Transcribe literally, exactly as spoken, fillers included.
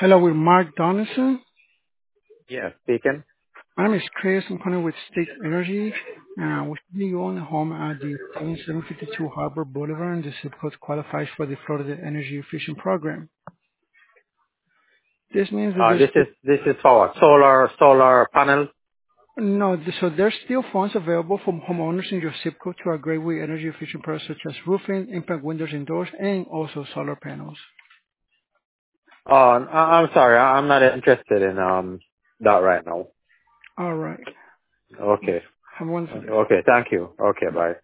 Hello, with Mark Donaldson. Yeah, speaking. My name is Chris. I'm calling with State Energy. Uh, we see own a home at the seven fifty-two Harbor Boulevard, and the zip code qualifies for the Florida Energy Efficient Program. This means that Uh, there's this still, is this is for what? Solar solar panels. no, th- so there's still funds available for homeowners in your zip code to upgrade with energy efficient products such as roofing, impact windows and doors, and also solar panels. Oh, I- I'm sorry, I- I'm not interested in um that right now. All right. Okay, Have a wonderful day. okay, thank you. Okay, bye.